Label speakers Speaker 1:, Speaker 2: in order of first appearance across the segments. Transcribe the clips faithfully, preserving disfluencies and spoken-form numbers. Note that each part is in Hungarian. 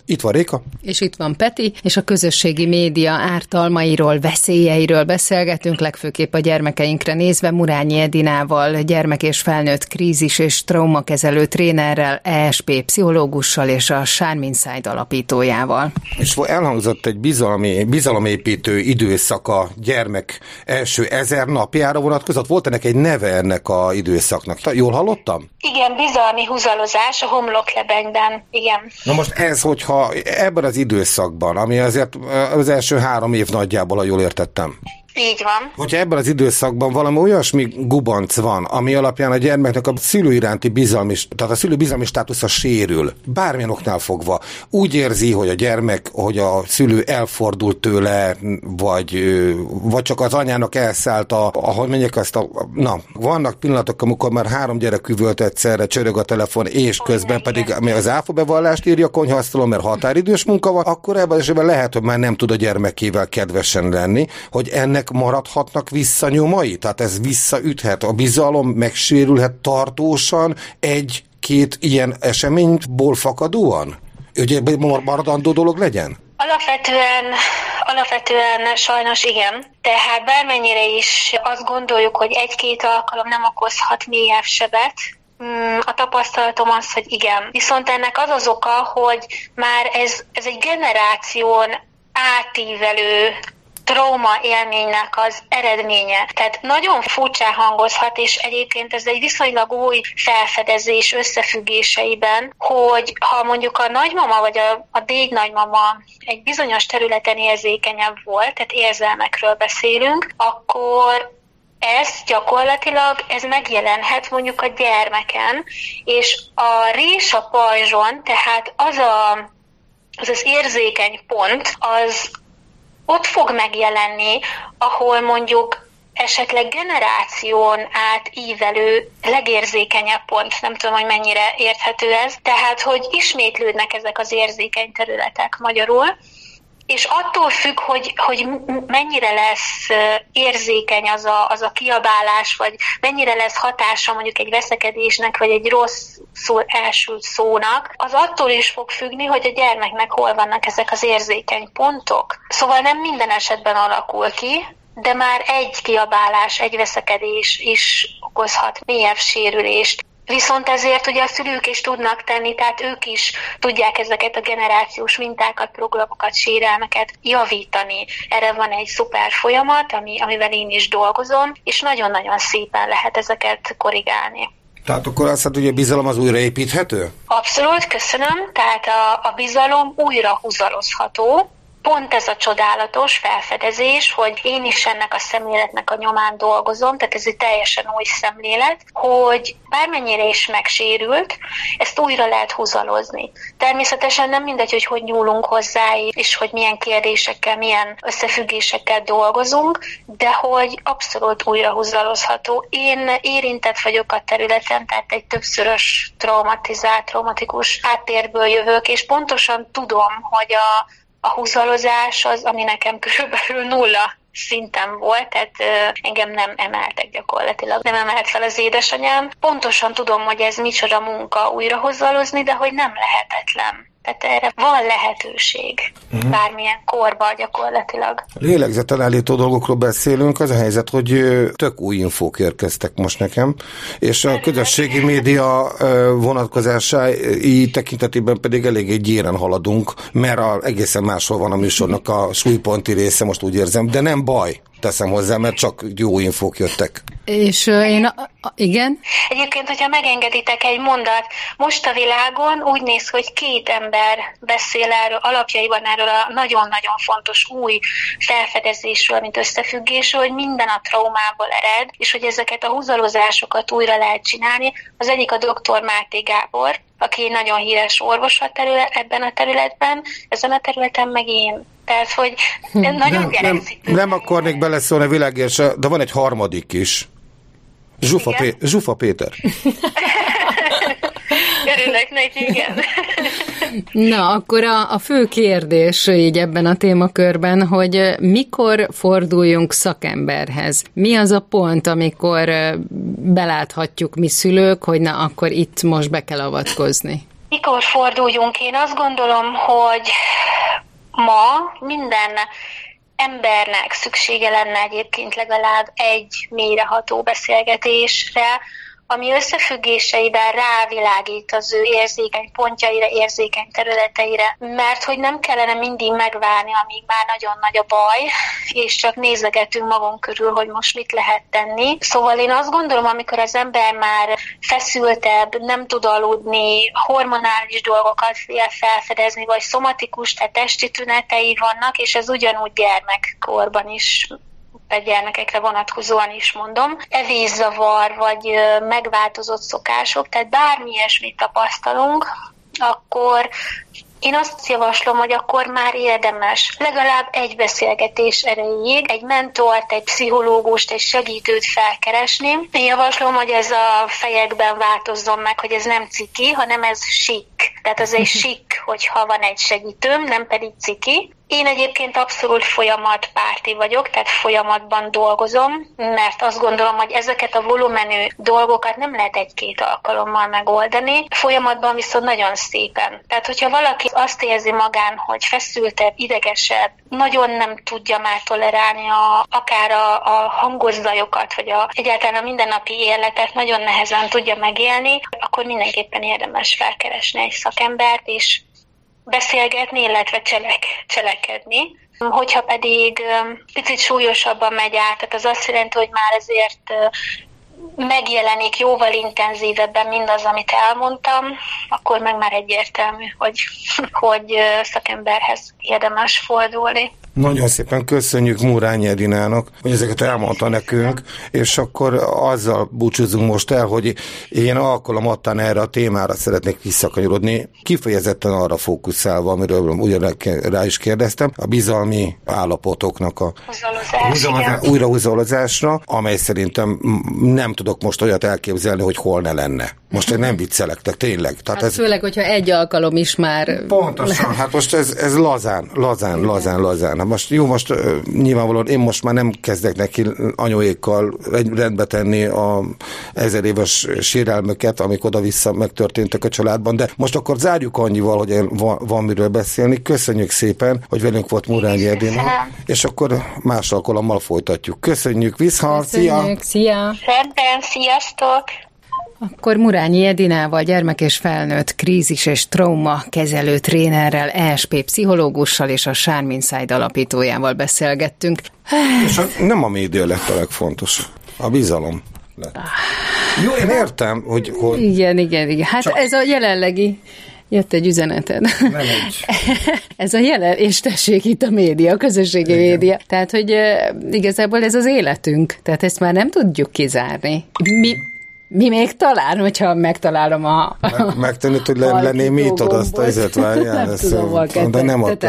Speaker 1: Itt van Réka.
Speaker 2: És itt van Peti, és a közösségi média ártalmairól, veszélyeiről beszélgetünk, legfőképp a gyermekeinkre nézve Murányi Edinával, gyermek és felnőtt krízis és traumakezelő trénerrel, E S P pszichológussal és a Charm Inside alapítójával.
Speaker 1: És elhangzott egy bizalmi, bizalomépítő időszak a gyermek első ezer napjára vonatkozott. Volt ennek egy neve ennek a időszaknak? Jól hallottam?
Speaker 3: Igen, bizalmi húzalozás a homloklebenyben, igen.
Speaker 1: Na most ez, hogyha ebben az időszakban, ami azért az első három év nagyjából, ha jól értettem.
Speaker 3: Így van.
Speaker 1: Hogyha ebben az időszakban valami olyasmi gubanc van, ami alapján a gyermeknek a szülő iránti bizalmi, tehát a szülő bizalmi státusza sérül, bármilyen oknál fogva, úgy érzi, hogy a gyermek, hogy a szülő elfordult tőle, vagy, vagy csak az anyának elszállt a, ahogy mondják azt a, na, vannak pillanatok, amikor már három gyerek üvölt egyszerre, csörög a telefon, és közben pedig, ami az áfabevallást írja a konyhasztalon, mert határidős munka van, akkor ebben esetben lehet, hogy már nem tud a gyermekével kedvesen lenni, hogy ennek maradhatnak visszanyomai? Tehát ez visszaüthet, a bizalom megsérülhet tartósan egy-két ilyen eseményból fakadóan? Ugye maradandó dolog legyen?
Speaker 3: Alapvetően, alapvetően sajnos igen. Tehát bármennyire is azt gondoljuk, hogy egy-két alkalom nem okozhat mélyebb sebet, a tapasztalatom az, hogy igen. Viszont ennek az az oka, hogy már ez, ez egy generáción átívelő trauma élménynek az eredménye. Tehát nagyon furcsán hangozhat, és egyébként ez egy viszonylag új felfedezés összefüggéseiben, hogy ha mondjuk a nagymama vagy a, a déd nagymama egy bizonyos területen érzékenyebb volt, tehát érzelmekről beszélünk, akkor ez gyakorlatilag ez megjelenhet mondjuk a gyermeken, és a rés a pajzson, tehát az a, az, az érzékeny pont, az ott fog megjelenni, ahol mondjuk esetleg generáción át ívelő legérzékenyebb pont, nem tudom, hogy mennyire érthető ez, tehát, hogy ismétlődnek ezek az érzékeny területek magyarul, és attól függ, hogy, hogy mennyire lesz érzékeny az a, az a kiabálás, vagy mennyire lesz hatása mondjuk egy veszekedésnek, vagy egy rosszul elsült szónak, az attól is fog függni, hogy a gyermeknek hol vannak ezek az érzékeny pontok. Szóval nem minden esetben alakul ki, de már egy kiabálás, egy veszekedés is okozhat mélyebb sérülést. Viszont ezért ugye a szülők is tudnak tenni, tehát ők is tudják ezeket a generációs mintákat, programokat, sérelmeket javítani. Erre van egy szuper folyamat, ami, amivel én is dolgozom, és nagyon-nagyon szépen lehet ezeket korrigálni.
Speaker 1: Tehát akkor azt mondod, hogy a bizalom az újraépíthető?
Speaker 3: Abszolút, köszönöm. Tehát a, a bizalom újra húzalozható. Pont ez a csodálatos felfedezés, hogy én is ennek a szemléletnek a nyomán dolgozom, tehát ez egy teljesen új szemlélet, hogy bármennyire is megsérült, ezt újra lehet húzalozni. Természetesen nem mindegy, hogy hogy nyúlunk hozzá, és hogy milyen kérdésekkel, milyen összefüggésekkel dolgozunk, de hogy abszolút újra húzalozható. Én érintett vagyok a területen, tehát egy többszörös traumatizált, traumatikus háttérből jövök, és pontosan tudom, hogy a A húzalozás az, ami nekem körülbelül nulla szinten volt, tehát ö, engem nem emeltek gyakorlatilag. Nem emelt fel az édesanyám. Pontosan tudom, hogy ez micsoda munka újra húzalozni, de hogy nem lehetetlen. Tehát erre van lehetőség, uh-huh. bármilyen korban gyakorlatilag.
Speaker 1: Lélegzetelállító dolgokról beszélünk, az a helyzet, hogy tök új infók érkeztek most nekem, és a közösségi média vonatkozásai tekintetében pedig eléggé gyéren haladunk, mert a, egészen máshol van a műsornak a súlyponti része, most úgy érzem, de nem baj, teszem hozzá, mert csak jó infók jöttek.
Speaker 2: És uh, én, a, a, igen?
Speaker 3: Egyébként, hogyha megengeditek egy mondat, most a világon úgy néz, hogy két ember beszél erről, alapjaiban erről a nagyon-nagyon fontos új felfedezésről, mint összefüggésről, hogy minden a traumából ered, és hogy ezeket a húzalozásokat újra lehet csinálni. Az egyik a doktor Máté Gábor, aki egy nagyon híres orvos a terület, ebben a területben, ezen a területen meg én. Tehát, hogy nagyon
Speaker 1: nem, nem, nem akarnék beleszólni a világért, de van egy harmadik is. Zsufa, Pé- Zsufa Péter.
Speaker 3: Örülök neki, igen.
Speaker 2: Na, akkor a, a fő kérdés így ebben a témakörben, hogy mikor forduljunk szakemberhez? Mi az a pont, amikor beláthatjuk mi szülők, hogy na, akkor itt most be kell avatkozni?
Speaker 3: Mikor forduljunk? Én azt gondolom, hogy ma minden embernek szüksége lenne egyébként legalább egy mélyreható beszélgetésre, ami összefüggéseiben rávilágít az ő érzékeny pontjaira, érzékeny területeire, mert hogy nem kellene mindig megvárni, amíg már nagyon nagy a baj, és csak nézegetünk magunk körül, hogy most mit lehet tenni. Szóval én azt gondolom, amikor az ember már feszültebb, nem tud aludni, hormonális dolgokat fél felfedezni, vagy szomatikus, tehát testi tünetei vannak, és ez ugyanúgy gyermekkorban is, a gyermekekre vonatkozóan is mondom, evészavar, vagy megváltozott szokások, tehát bármi ilyesmit tapasztalunk, akkor én azt javaslom, hogy akkor már érdemes legalább egy beszélgetés erejéig egy mentort, egy pszichológust, egy segítőt felkeresni. Én javaslom, hogy ez a fejekben változzon meg, hogy ez nem ciki, hanem ez sik. Tehát ez egy sik, hogyha van egy segítőm, nem pedig ciki. Én egyébként abszolút folyamatpárti vagyok, tehát folyamatban dolgozom, mert azt gondolom, hogy ezeket a volumenű dolgokat nem lehet egy-két alkalommal megoldani. Folyamatban viszont nagyon szépen. Tehát, hogyha valaki azt érzi magán, hogy feszültebb, idegesebb, nagyon nem tudja már tolerálni a, akár a, a hangos zajokat, vagy a, egyáltalán a mindennapi életet nagyon nehezen tudja megélni, akkor mindenképpen érdemes felkeresni egy szakembert, és beszélgetni, illetve cselek, cselekedni. Hogyha pedig picit súlyosabban megy át, tehát az azt jelenti, hogy már ezért megjelenik jóval intenzívebben mindaz, amit elmondtam, akkor meg már egyértelmű, hogy, hogy szakemberhez érdemes fordulni.
Speaker 1: Nagyon szépen köszönjük Murányi Edinának, hogy ezeket elmondta nekünk, és akkor azzal búcsúzunk most el, hogy én alkalomattán erre a témára szeretnék visszakanyarodni, kifejezetten arra fókuszálva, amiről ugyan rá is kérdeztem, a bizalmi állapotoknak a újrahúzalozásra, amely szerintem nem tudok most olyat elképzelni, hogy hol ne lenne. Most én nem viccelektek, tényleg. Tehát
Speaker 2: hát
Speaker 1: ez...
Speaker 2: főleg, hogyha egy alkalom is már...
Speaker 1: Pontosan, hát most ez, ez lazán, lazán, lazán, lazán. Most jó, most uh, nyilvánvalóan én most már nem kezdek neki anyóékkal rendbe tenni a ezer éves sérelmöket, amik oda-vissza megtörténtek a családban, de most akkor zárjuk annyival, hogy van, van miről beszélni. Köszönjük szépen, hogy velünk volt Murányi Edina, és akkor más alkalommal folytatjuk. Köszönjük, viszhal,
Speaker 2: Köszönjük, szia!
Speaker 3: Rendben, sziasztok!
Speaker 2: Akkor Murányi Edinával, gyermek és felnőtt krízis és trauma kezelő trénerrel, é es pé pszichológussal és a Charm Inside alapítójával beszélgettünk.
Speaker 1: És a, nem a média lett a legfontosabb, a bizalom lett. Jó, én értem, hogy... hogy...
Speaker 2: Igen, igen, igen. Hát csak... ez a jelenlegi... Jött egy üzeneted.
Speaker 1: Nem egy.
Speaker 2: Ez a jelen, és tessék itt a média, a közösségi igen. média. Tehát, hogy uh, igazából ez az életünk. Tehát ezt már nem tudjuk kizárni. Mi... Mi még talán, hogyha megtalálom a...
Speaker 1: Meg, megtanít, hogy lenné mit ad azt a izet, várjál.
Speaker 2: Nem tudom, valket,
Speaker 1: de nem a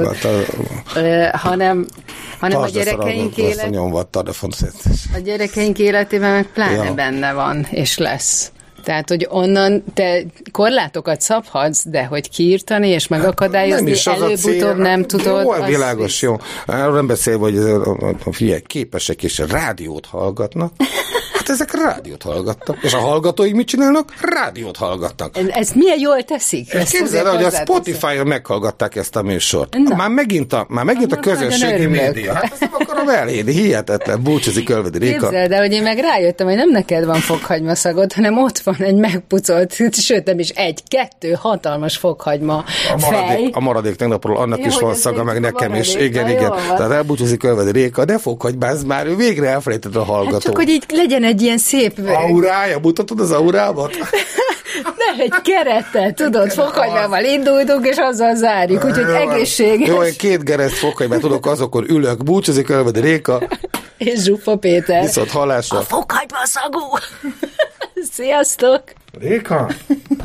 Speaker 2: hanem, hanem a gyerekeink élet... A gyerekeink életében meg pláne ja. benne van, és lesz. Tehát, hogy onnan te korlátokat szabhatsz, de hogy kiírtani és megakadályozni, előbb-utóbb nem tudod.
Speaker 1: Jó, világos, jó. Arról nem beszélve, hogy a figyelj, képesek és rádiót hallgatnak. Hát ezek rádiót hallgattak. És a hallgatóik mit csinálnak? Rádiót hallgatnak.
Speaker 2: Ezt milyen jól teszik?
Speaker 1: Képzeld el, hogy a Spotify-on meghallgatták ezt a műsort. Na. Már megint a, már megint a közösségi média. Hát ezt nem akarom elhinni. Hihetetlen. Búcsúzik Ölvedi Réka.
Speaker 2: Képzeld el, hogy én meg rájöttem, hogy nem neked van fokhagyma szagod, hanem ott van egy megpucolt, sőt nem is egy, kettő hatalmas fokhagyma
Speaker 1: a maradék,
Speaker 2: fej.
Speaker 1: A maradék tegnapról annak jó, is van szaga, meg nekem is. Igen,
Speaker 2: na,
Speaker 1: igen. Tehát elbúcsúzik Ölvedi Réka, de fokhagymázd már, ő végre elfelejtett a hallgató. Hát
Speaker 2: csak, hogy így legyen egy ilyen szép...
Speaker 1: Aurája, mutatod az aurámat?
Speaker 2: Nem, egy kerettel, tudod, fokhagymával indultunk, és azzal zárjuk, úgyhogy egészséges.
Speaker 1: Jó, én két gereszt fokhagymát tudok, azokor ülök, búcsúzik Ölvedi Réka.
Speaker 2: És Zsuffa Péter.
Speaker 1: Viszont hallásra.
Speaker 2: A fokhagyma szagú. Sziasztok!
Speaker 1: Réka?